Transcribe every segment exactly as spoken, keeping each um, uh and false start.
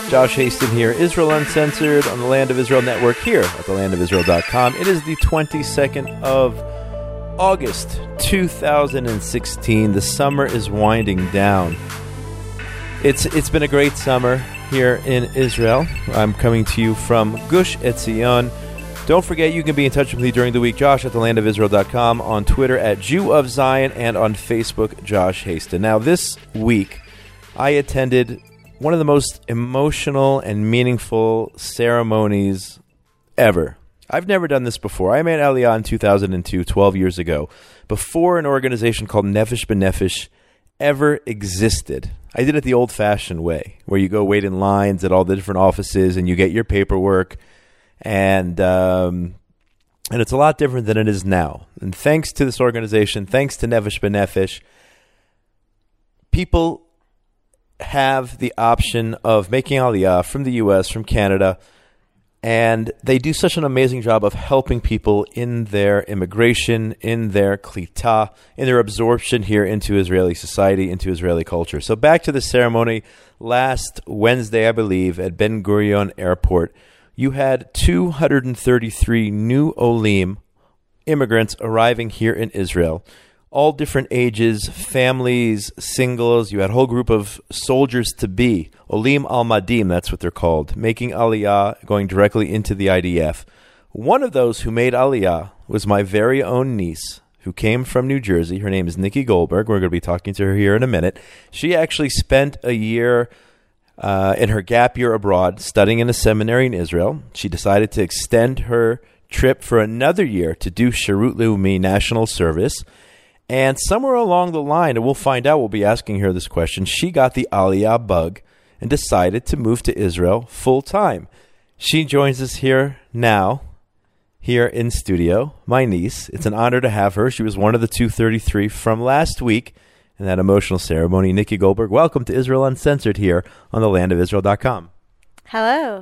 Josh Haston here, Israel Uncensored on the Land of Israel Network here at the land of israel dot com. It is the twenty-second of August, two thousand sixteen. The summer is winding down. It's It's been a great summer here in Israel. I'm coming to you from Gush Etzion. Don't forget, you can be in touch with me during the week, Josh at the land of israel dot com, on Twitter at Jew of Zion, and on Facebook, Josh Haston. Now, this week, I attended one of the most emotional and meaningful ceremonies ever. I've never done this before. I made Aliyah in two thousand two, twelve years ago, before an organization called Nefesh B'Nefesh ever existed. I did it the old-fashioned way, where you go wait in lines at all the different offices and you get your paperwork, and um, and it's a lot different than it is now. And thanks to this organization, thanks to Nefesh B'Nefesh, people have the option of making Aliyah from the U S, from Canada, and they do such an amazing job of helping people in their immigration, in their klita, in their absorption here into Israeli society, into Israeli culture. So back to the ceremony last Wednesday, I believe, at Ben Gurion Airport. You had two hundred thirty-three new Olim, immigrants, arriving here in Israel. All different ages, families, singles. You had a whole group of soldiers-to-be, Olim Al-Madim, that's what they're called, making Aliyah, going directly into the I D F. One of those who made Aliyah was my very own niece, who came from New Jersey. Her name is Nikki Goldberg. We're going to be talking to her here in a minute. She actually spent a year uh, in her gap year abroad, studying in a seminary in Israel. She decided to extend her trip for another year to do Sharut Leumi, national service. And somewhere along the line, and we'll find out, we'll be asking her this question, she got the Aliyah bug and decided to move to Israel full time. She joins us here now, here in studio, my niece. It's an honor to have her. She was one of the two thirty-three from last week in that emotional ceremony. Nikki Goldberg, welcome to Israel Uncensored here on the land of israel dot com. Hello.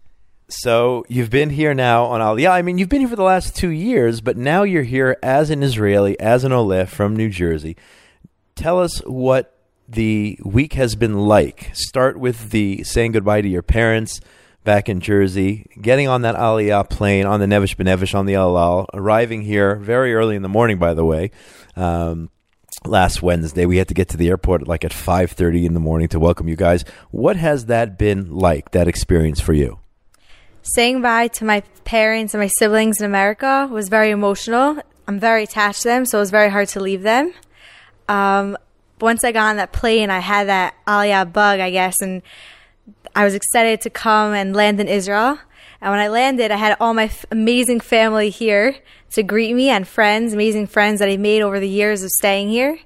So you've been here now on Aliyah. I mean, you've been here for the last two years, but now you're here as an Israeli, as an Oleh from New Jersey. Tell us what the week has been like. Start with the saying goodbye to your parents back in Jersey, getting on that Aliyah plane, on the Nefesh B'Nefesh, on the El Al, arriving here very early in the morning, by the way. Um, last Wednesday, we had to get to the airport like at five thirty in the morning to welcome you guys. What has that been like, that experience for you? Saying bye to my parents and my siblings in America was very emotional. I'm very attached to them, so it was very hard to leave them. Um, once I got on that plane, I had that Aliyah bug, I guess, and I was excited to come and land in Israel. And when I landed, I had all my f- amazing family here to greet me, and friends, amazing friends that I made over the years of staying here.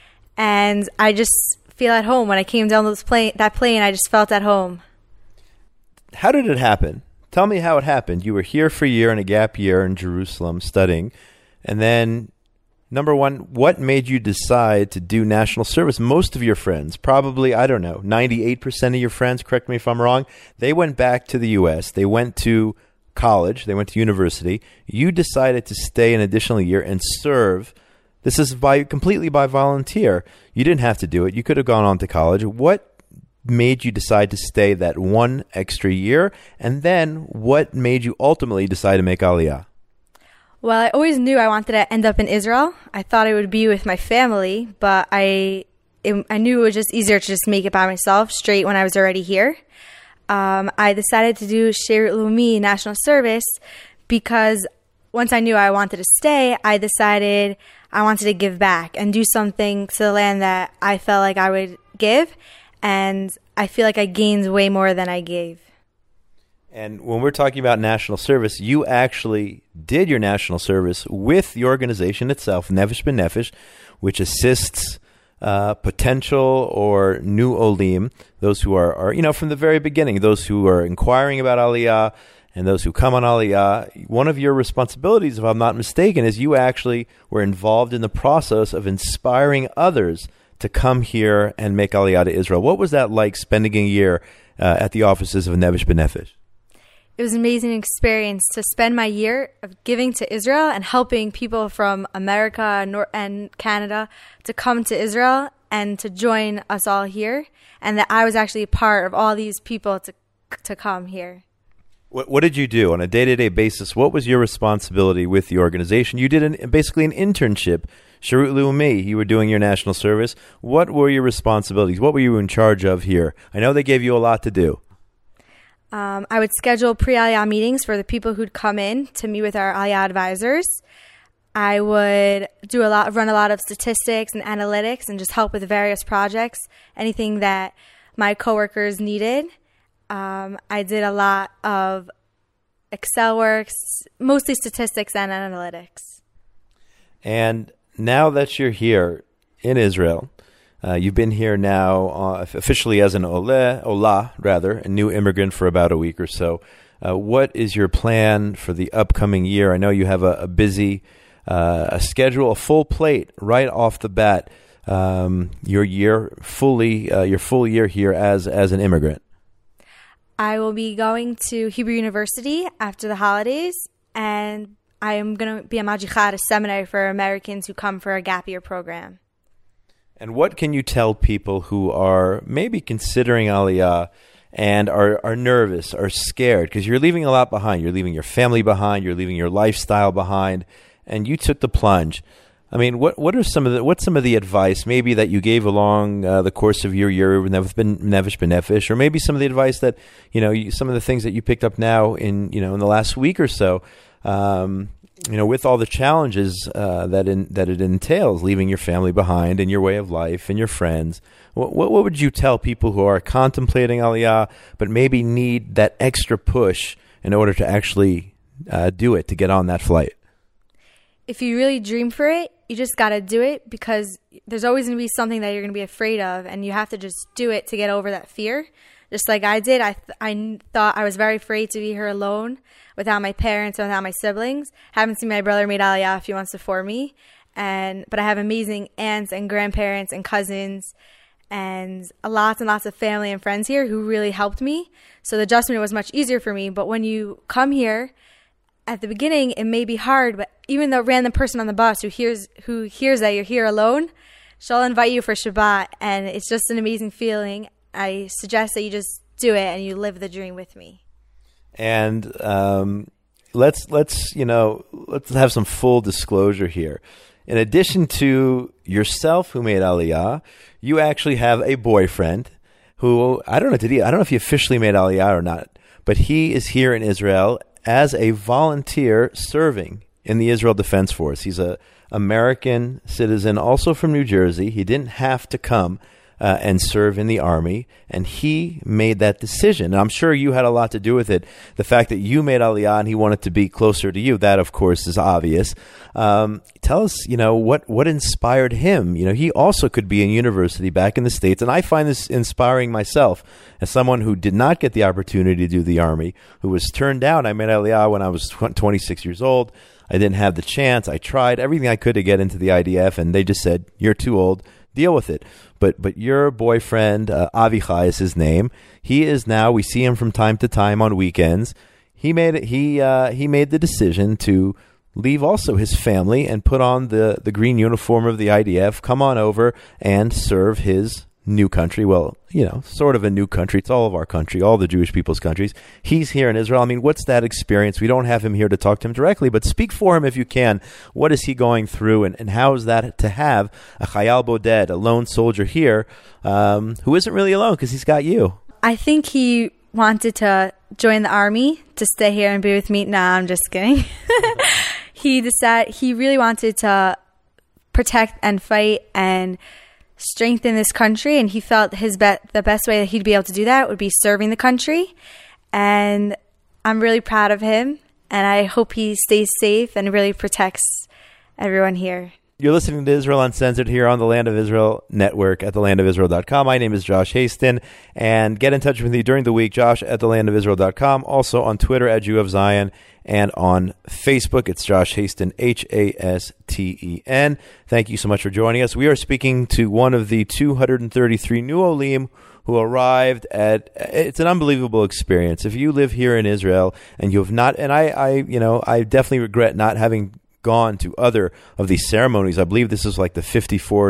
And I just feel at home. When I came down this plane, that plane, I just felt at home. How did it happen? Tell me how it happened. You were here for a year in a gap year in Jerusalem studying. And then, number one, what made you decide to do national service? Most of your friends, probably, I don't know, ninety-eight percent of your friends, correct me if I'm wrong, they went back to the U S. They went to college. They went to university. You decided to stay an additional year and serve. This is by completely by volunteer. You didn't have to do it. You could have gone on to college. What made you decide to stay that one extra year? And then what made you ultimately decide to make Aliyah? Well, I always knew I wanted to end up in Israel. I thought I would be with my family, but I it, I knew it was just easier to just make it by myself straight when I was already here. Um, I decided to do Sharut Leumi, national service, because once I knew I wanted to stay, I decided I wanted to give back and do something to the land that I felt like I would give. And I feel like I gained way more than I gave. And when we're talking about national service, you actually did your national service with the organization itself, Nefesh B'Nefesh, which assists uh, potential or new Olim, those who are, are, you know, from the very beginning, those who are inquiring about Aliyah and those who come on Aliyah. One of your responsibilities, if I'm not mistaken, is you actually were involved in the process of inspiring others to come here and make Aliyah to Israel. What was that like, spending a year uh, at the offices of Nefesh B'Nefesh? It was an amazing experience to spend my year of giving to Israel and helping people from America Nor- and Canada to come to Israel and to join us all here, and that I was actually a part of all these people to to come here. What, what did you do on a day-to-day basis? What was your responsibility with the organization? You did an, basically an internship, Sharut Leumi. You were doing your national service. What were your responsibilities? What were you in charge of here? I know they gave you a lot to do. Um, I would schedule pre-Aliyah meetings for the people who'd come in to meet with our Aliyah advisors. I would do a lot, run a lot of statistics and analytics, and just help with various projects, anything that my coworkers needed. Um, I did a lot of Excel works, mostly statistics and analytics. And now that you're here in Israel, uh, you've been here now uh, officially as an Oleh, Olah, rather, a new immigrant for about a week or so. Uh, what is your plan for the upcoming year? I know you have a, a busy uh, a schedule, a full plate right off the bat. Um, your year fully, uh, your full year here as as an immigrant. I will be going to Hebrew University after the holidays, and I am going to be a Magichad, a seminary for Americans who come for a gap year program. And what can you tell people who are maybe considering Aliyah and are, are nervous, are scared? Because you're leaving a lot behind. You're leaving your family behind. You're leaving your lifestyle behind. And you took the plunge. I mean, what what are some of the what's some of the advice maybe that you gave along uh, the course of your year with Nevesh B'Nefesh, or maybe some of the advice that you know you, some of the things that you picked up now in you know in the last week or so, um, you know, with all the challenges uh, that in, that it entails, leaving your family behind and your way of life and your friends. What, what what would you tell people who are contemplating Aliyah but maybe need that extra push in order to actually uh, do it, to get on that flight? If you really dream for it, you just got to do it, because there's always going to be something that you're going to be afraid of, and you have to just do it to get over that fear. Just like I did, I th- I thought I was very afraid to be here alone without my parents and without my siblings. Haven't seen my brother made Aliyah a few months before me, and but I have amazing aunts and grandparents and cousins and lots and lots of family and friends here who really helped me. So the adjustment was much easier for me. But when you come here, at the beginning, it may be hard, but even the random person on the bus who hears who hears that you're here alone, she'll invite you for Shabbat, and it's just an amazing feeling. I suggest that you just do it and you live the dream with me. And um, let's let's you know let's have some full disclosure here. In addition to yourself, who made Aliyah, you actually have a boyfriend who I don't know did he I don't know if he officially made Aliyah or not, but he is here in Israel as a volunteer serving in the Israel Defense Force. He's a American citizen, also from New Jersey. He didn't have to come uh, and serve in the Army, and he made that decision. And I'm sure you had a lot to do with it. The fact that you made Aliyah and he wanted to be closer to you, that, of course, is obvious. Um, tell us, you know, what, what inspired him? You know, he also could be in university back in the States, and I find this inspiring myself as someone who did not get the opportunity to do the Army, who was turned down. I made Aliyah when I was twenty-six years old. I didn't have the chance. I tried everything I could to get into the I D F, and they just said, you're too old. Deal with it. But but your boyfriend, uh, Avichai is his name. He is now, we see him from time to time on weekends. He made it, he uh, he made the decision to leave also his family and put on the, the green uniform of the I D F, come on over and serve his new country. Well, you know, sort of a new country. It's all of our country, all the Jewish people's countries. He's here in Israel. I mean, what's that experience? We don't have him here to talk to him directly, but speak for him if you can. What is he going through, and, and how is that to have a Chayal Boded, a lone soldier here, um, who isn't really alone because he's got you? I think he wanted to join the Army to stay here and be with me. Nah, I'm just kidding. He decided he really wanted to protect and fight and strengthen this country, and he felt his be- the best way that he'd be able to do that would be serving the country. And I'm really proud of him, and I hope he stays safe and really protects everyone here. You're listening to Israel Uncensored here on the Land of Israel Network at the land of israel dot com. My name is Josh Haston, and get in touch with me during the week, Josh at the land of israel dot com. Also on Twitter at Jew of Zion, and on Facebook, it's Josh Haston, H A S T E N. Thank you so much for joining us. We are speaking to one of the two hundred thirty-three new Olim who arrived at, it's an unbelievable experience. If you live here in Israel and you have not, and I, I you know, I definitely regret not having gone to other of these ceremonies. I believe this is like the fifty-fourth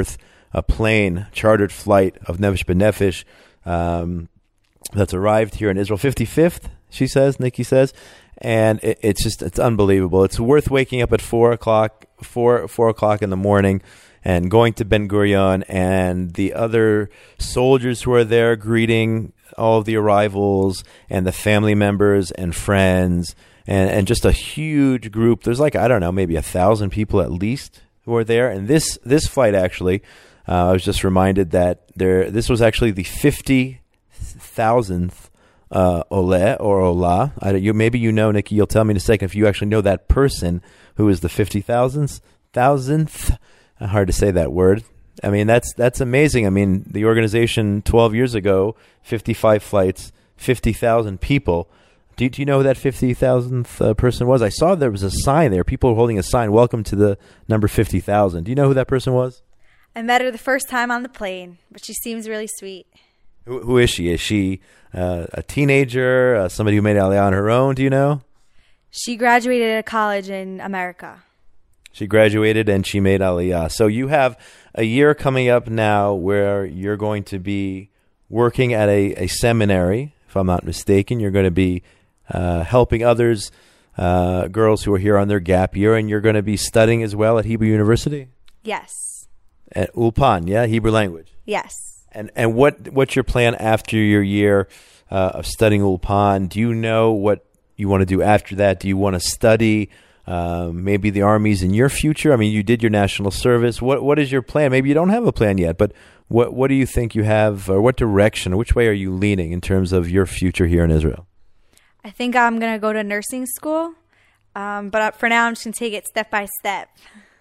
a plane, chartered flight of Nefesh B'Nefesh um, that's arrived here in Israel. fifty-fifth, she says, Nikki says. And it, it's just, it's unbelievable. It's worth waking up at four o'clock, four, four o'clock in the morning and going to Ben Gurion, and the other soldiers who are there greeting all of the arrivals and the family members and friends, and, and just a huge group. There's like, I don't know, maybe a thousand people at least who are there. And this, this flight actually, uh, I was just reminded that there, this was actually the fifty thousandth uh, Ole or Ola. I, you, maybe you know, Nikki, you'll tell me in a second if you actually know that person who is the fifty thousandth, thousandth, hard to say that word. I mean, that's that's amazing. I mean, the organization twelve years ago, fifty-five flights, fifty thousand people. Do, do you know who that fifty thousandth uh, person was? I saw there was a sign there. People were holding a sign, welcome to the number fifty thousand. Do you know who that person was? I met her the first time on the plane, but she seems really sweet. Who, who is she? Is she uh, a teenager, uh, somebody who made Aliyah on her own? Do you know? She graduated at college in America. She graduated and she made Aliyah. So you have a year coming up now where you're going to be working at a, a seminary, if I'm not mistaken. You're going to be uh, helping others, uh, girls who are here on their gap year, and you're going to be studying as well at Hebrew University? Yes. At Ulpan, yeah? Hebrew language? Yes. And and what what's your plan after your year uh, of studying Ulpan? Do you know what you want to do after that? Do you want to study uh, maybe the armies in your future? I mean, you did your national service. What what is your plan? Maybe you don't have a plan yet, but what what do you think you have, or what direction, or which way are you leaning in terms of your future here in Israel? I think I'm going to go to nursing school, um, but for now I'm just going to take it step by step.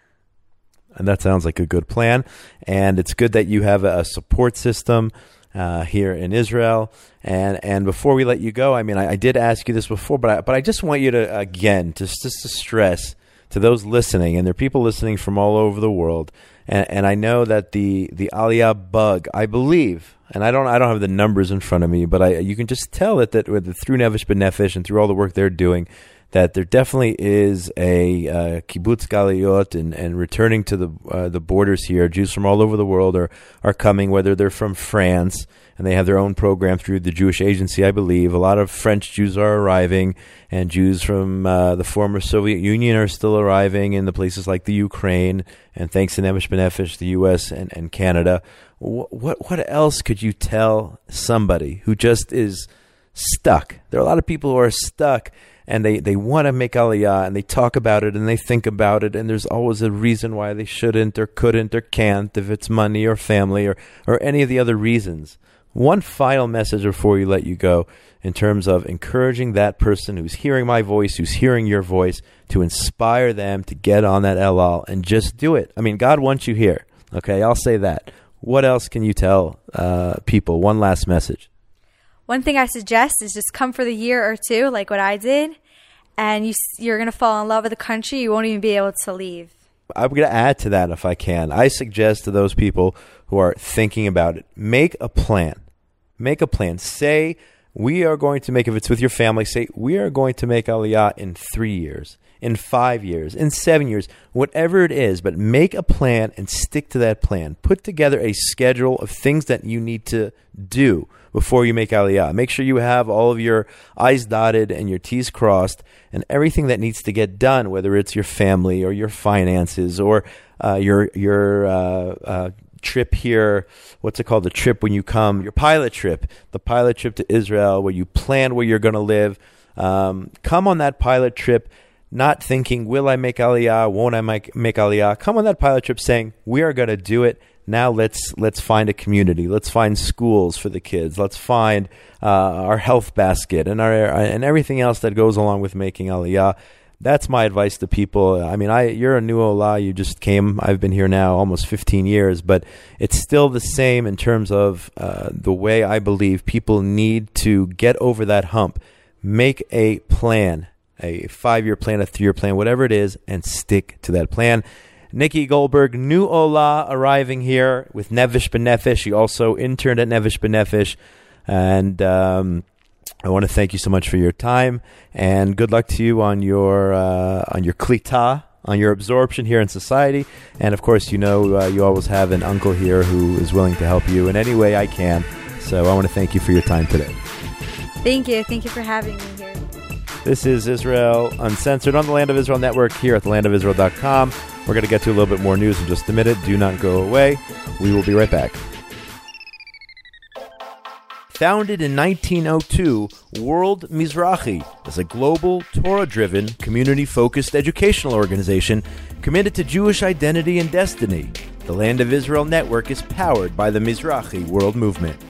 And that sounds like a good plan. And it's good that you have a support system uh, here in Israel. And and before we let you go, I mean, I, I did ask you this before, but I, but I just want you to, again, just, just to stress to those listening, and there are people listening from all over the world, and, and I know that the, the Aliyah bug, I believe, and I don't I don't have the numbers in front of me, but I you can just tell it that with, through Nefesh B'Nefesh and through all the work they're doing, that there definitely is a uh, kibbutz galuyot, and, and returning to the uh, the borders here. Jews from all over the world are, are coming, whether they're from France, and they have their own program through the Jewish Agency, I believe. A lot of French Jews are arriving, and Jews from uh, the former Soviet Union are still arriving in the places like the Ukraine, and thanks to Nefesh B'Nefesh, the U S and, and Canada. What, what, what else could you tell somebody who just is stuck? There are a lot of people who are stuck, and they, they want to make Aliyah, and they talk about it, and they think about it, and there's always a reason why they shouldn't or couldn't or can't, if it's money or family or, or any of the other reasons. One final message before we let you go in terms of encouraging that person who's hearing my voice, who's hearing your voice, to inspire them to get on that El Al and just do it. I mean, God wants you here. Okay, I'll say that. What else can you tell uh, people? One last message. One thing I suggest is just come for the year or two, like what I did, and you, you're going to fall in love with the country. You won't even be able to leave. I'm going to add to that if I can. I suggest to those people who are thinking about it, make a plan. Make a plan. Say, we are going to make, if it's with your family, say, we are going to make Aliyah in three years, in five years, in seven years, whatever it is, but make a plan and stick to that plan. Put together a schedule of things that you need to do before you make Aliyah. Make sure you have all of your I's dotted and your T's crossed, and everything that needs to get done, whether it's your family or your finances or uh, your your uh, uh, trip here. What's it called? The trip when you come, your pilot trip, the pilot trip to Israel, where you plan where you're going to live. Um, come on that pilot trip, not thinking, will I make Aliyah? Won't I make, make Aliyah? Come on that pilot trip saying, we are going to do it. Now let's let's find a community. Let's find schools for the kids. Let's find uh, our health basket and our and everything else that goes along with making Aliyah. That's my advice to people. I mean, I you're a new Olah. You just came. I've been here now almost fifteen years, but it's still the same in terms of uh, the way I believe people need to get over that hump. Make a plan, a five-year plan, a three-year plan, whatever it is, and stick to that plan. Nikki Goldberg, new Olah, arriving here with Nefesh B'Nefesh. She also interned at Nefesh B'Nefesh. And um, I want to thank you so much for your time. And good luck to you on your uh, on your klita on your absorption here in society. And, of course, you know uh, you always have an uncle here who is willing to help you in any way I can. So I want to thank you for your time today. Thank you. Thank you for having me here. This is Israel Uncensored on the Land of Israel Network here at the land of israel dot com. We're going to get to a little bit more news in just a minute. Do not go away. We will be right back. Founded in nineteen oh two, World Mizrahi is a global, Torah-driven, community-focused educational organization committed to Jewish identity and destiny. The Land of Israel Network is powered by the Mizrahi World Movement.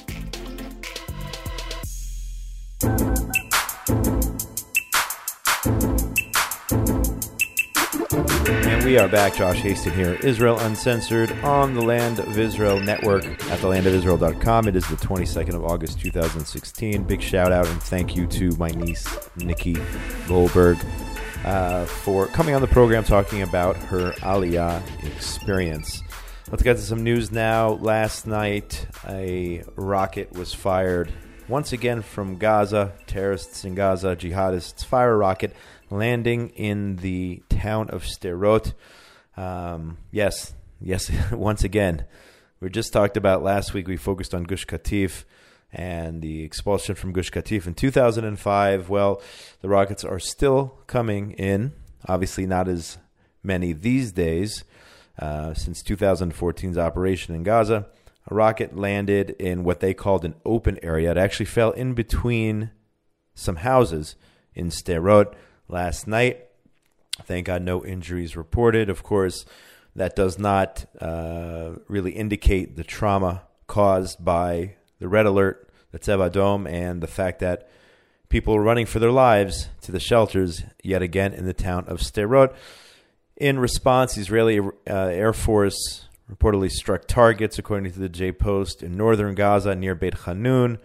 We are back. Josh Haston here. Israel Uncensored on the Land of Israel Network at the land of israel dot com. It is the twenty-second of August, two thousand sixteen. Big shout out and thank you to my niece, Nikki Goldberg, uh, for coming on the program talking about her Aliyah experience. Let's get to some news now. Last night, a rocket was fired once again from Gaza. Terrorists in Gaza, jihadists, fire a rocket landing in the town of Sderot. Um, yes, yes, once again. We just talked about last week, we focused on Gush Katif and the expulsion from Gush Katif in two thousand five. Well, the rockets are still coming in. Obviously not as many these days. Uh, since two thousand fourteen's operation in Gaza, a rocket landed in what they called an open area. It actually fell in between some houses in Sderot last night. Thank God no injuries reported. Of course, that does not uh, really indicate the trauma caused by the red alert, the Tzeva Adom, and the fact that people are running for their lives to the shelters yet again in the town of Sderot. In response, the Israeli uh, Air Force reportedly struck targets, according to the J-Post, in northern Gaza near Beit Hanun.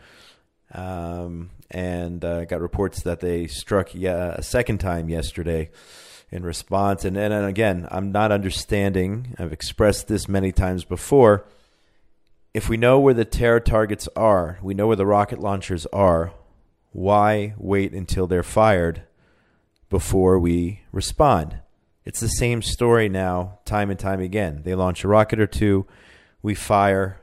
Um, and uh, got reports that they struck yeah, a second time yesterday in response. And, and, and again, I'm not understanding. I've expressed this many times before. If we know where the terror targets are, we know where the rocket launchers are, why wait until they're fired before we respond? It's the same story now, time and time again. They launch a rocket or two, we fire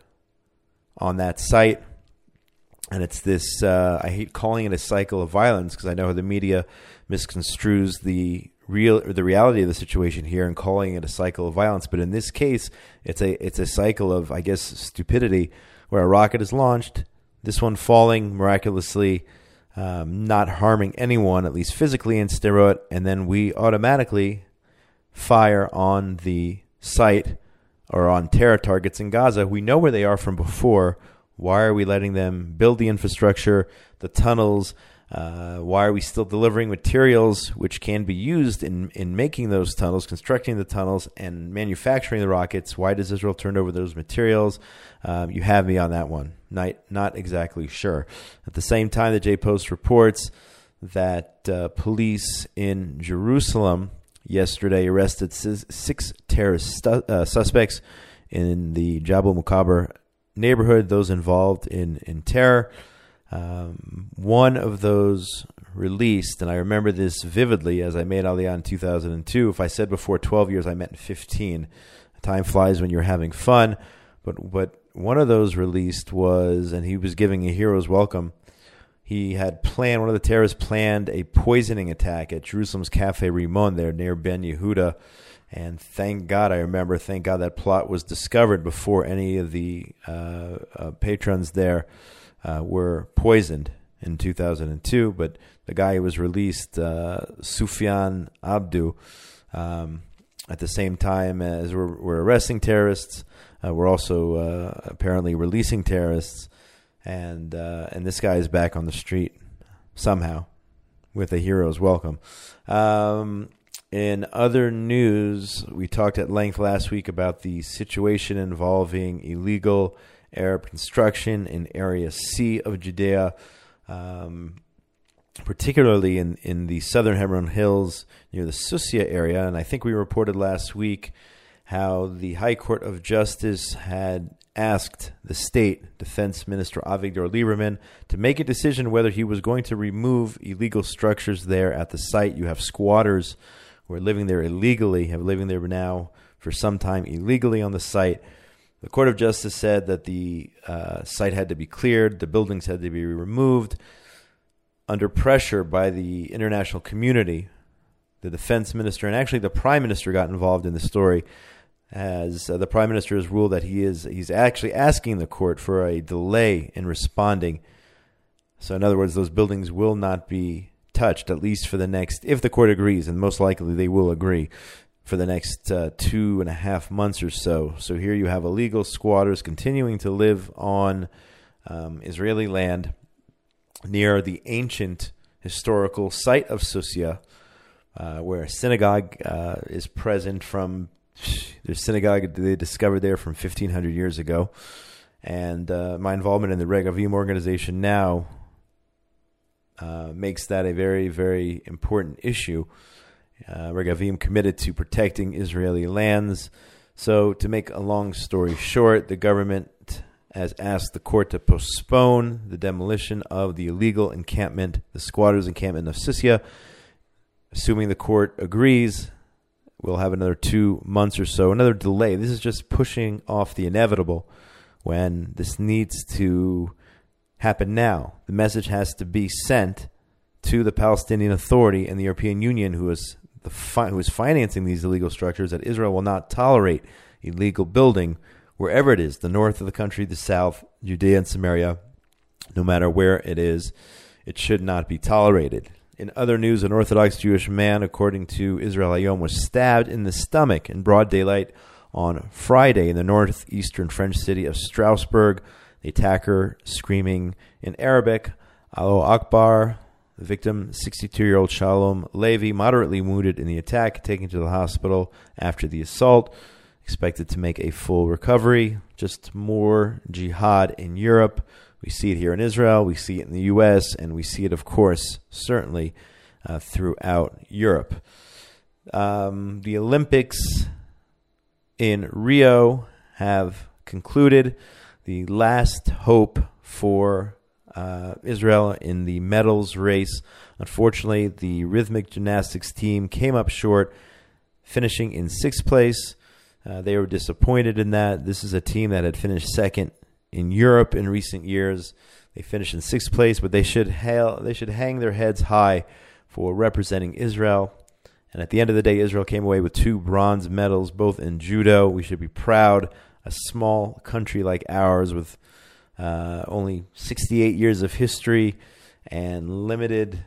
on that site. And it's this, uh, I hate calling it a cycle of violence because I know how the media misconstrues the real, or the reality of the situation here and calling it a cycle of violence. But in this case, it's a it's a cycle of, I guess, stupidity where a rocket is launched, this one falling miraculously, um, not harming anyone, at least physically in Sderot, and then we automatically fire on the site or on terror targets in Gaza. We know where they are from before. Why are we letting them build the infrastructure, the tunnels? Uh, why are we still delivering materials which can be used in, in making those tunnels, constructing the tunnels, and manufacturing the rockets? Why does Israel turn over those materials? Um, you have me on that one. Not, not exactly sure. At the same time, the J-Post reports that uh, police in Jerusalem yesterday arrested six terrorist stu- uh, suspects in the Jabal Mukaber neighborhood, those involved in, in terror. Um, one of those released, and I remember this vividly as I made Aliyah in two thousand two. If I said before twelve years, I meant fifteen. Time flies when you're having fun. But, but one of those released was, and he was giving a hero's welcome. He had planned, one of the terrorists planned a poisoning attack at Jerusalem's Cafe Rimon there near Ben Yehuda. And thank God, I remember, thank God that plot was discovered before any of the uh, uh, patrons there uh, were poisoned in two thousand two. But the guy who was released, uh, Sufyan Abdu, um, at the same time as we're, we're arresting terrorists, uh, we're also uh, apparently releasing terrorists. And, uh, and this guy is back on the street somehow with a hero's welcome. Um... In other news, we talked at length last week about the situation involving illegal Arab construction in Area C of Judea, um, particularly in, in the southern Hebron Hills near the Susia area. And I think we reported last week how the High Court of Justice had asked the state defense minister Avigdor Lieberman to make a decision whether he was going to remove illegal structures there at the site. You have squatters who are living there illegally, have living there now for some time illegally on the site. The Court of Justice said that the uh, site had to be cleared, the buildings had to be removed. Under pressure by the international community, the defense minister and actually the prime minister got involved in the story, as uh, the prime minister has ruled that he is he's actually asking the court for a delay in responding. So in other words, those buildings will not be touched, at least for the next, if the court agrees, and most likely they will agree, for the next uh, two and a half months or so. So here you have illegal squatters continuing to live on um, Israeli land near the ancient historical site of Susia, uh, where a synagogue uh, is present from, there's synagogue they discovered there from fifteen hundred years ago. And uh, my involvement in the Regavim organization now uh, makes that a very, very important issue. Uh, Regavim committed to protecting Israeli lands. So to make a long story short, the government has asked the court to postpone the demolition of the illegal encampment, the squatters' encampment of Susia. Assuming the court agrees, we'll have another two months or so, another delay. This is just pushing off the inevitable when this needs to happen now. The message has to be sent to the Palestinian Authority and the European Union, who is the fi- who is financing these illegal structures, that Israel will not tolerate illegal building wherever it is, the north of the country, the south, Judea and Samaria, no matter where it is, it should not be tolerated. In other news, an Orthodox Jewish man, according to Israel Hayom, was stabbed in the stomach in broad daylight on Friday in the northeastern French city of Strasbourg. The attacker screaming in Arabic, Allahu Akbar. The victim, sixty-two-year-old Shalom Levi, moderately wounded in the attack, taken to the hospital after the assault. Expected to make a full recovery. Just more jihad in Europe. We see it here in Israel, we see it in the U S, and we see it, of course, certainly uh, throughout Europe. Um, the Olympics in Rio have concluded. The last hope for uh, Israel in the medals race. Unfortunately, the rhythmic gymnastics team came up short, finishing in sixth place. Uh, they were disappointed in that. This is a team that had finished second in Europe in recent years. They finished in sixth place, but they should hail, they should hang their heads high for representing Israel. And at the end of the day, Israel came away with two bronze medals, both in judo. We should be proud. A small country like ours with uh, only sixty-eight years of history and limited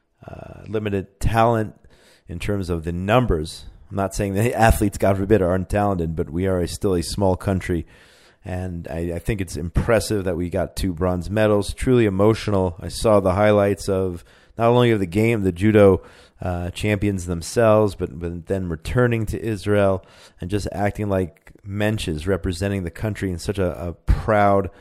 uh, limited talent in terms of the numbers. I'm not saying that athletes, God forbid, are untalented, but we are a, still a small country. And I, I think it's impressive that we got two bronze medals. Truly emotional. I saw the highlights of not only of the game, the judo uh, champions themselves, but, but then returning to Israel and just acting like mensches, representing the country in such a, a proud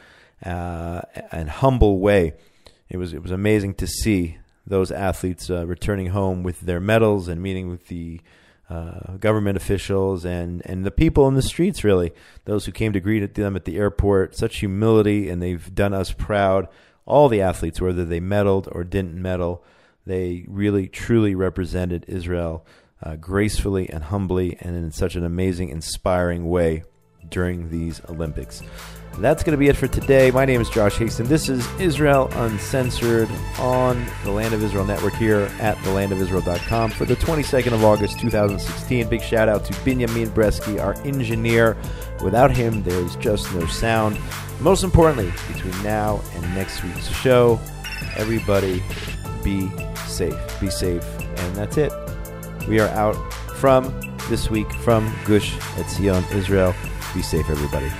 uh, and humble way. It was it was amazing to see those athletes uh, returning home with their medals and meeting with the Uh, government officials and, and the people in the streets, really, those who came to greet them at the airport. Such humility, and they've done us proud. All the athletes, whether they medaled or didn't medal, they really, truly represented Israel uh, gracefully and humbly and in such an amazing, inspiring way during these Olympics. That's going to be it for today. My name is Josh Hasten. This is Israel Uncensored on the Land of Israel Network here at the land of israel dot com for the twenty-second of August, twenty sixteen. Big shout out to Binyamin Bresky, our engineer. Without him, there's just no sound. Most importantly, between now and next week's show, everybody be safe. Be safe. And that's it. We are out from this week from Gush Etzion, Israel. Be safe, everybody.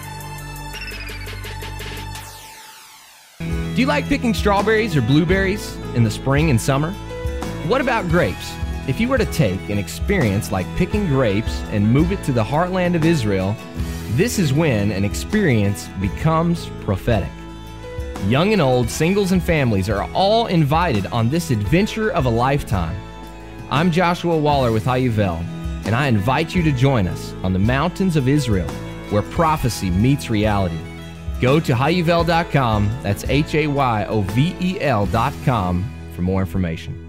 Do you like picking strawberries or blueberries in the spring and summer? What about grapes? If you were to take an experience like picking grapes and move it to the heartland of Israel, this is when an experience becomes prophetic. Young and old, singles and families are all invited on this adventure of a lifetime. I'm Joshua Waller with Hayuvel, and I invite you to join us on the mountains of Israel, where prophecy meets reality. Go to hayuvel dot com, that's H A Y O V E L dot com, for more information.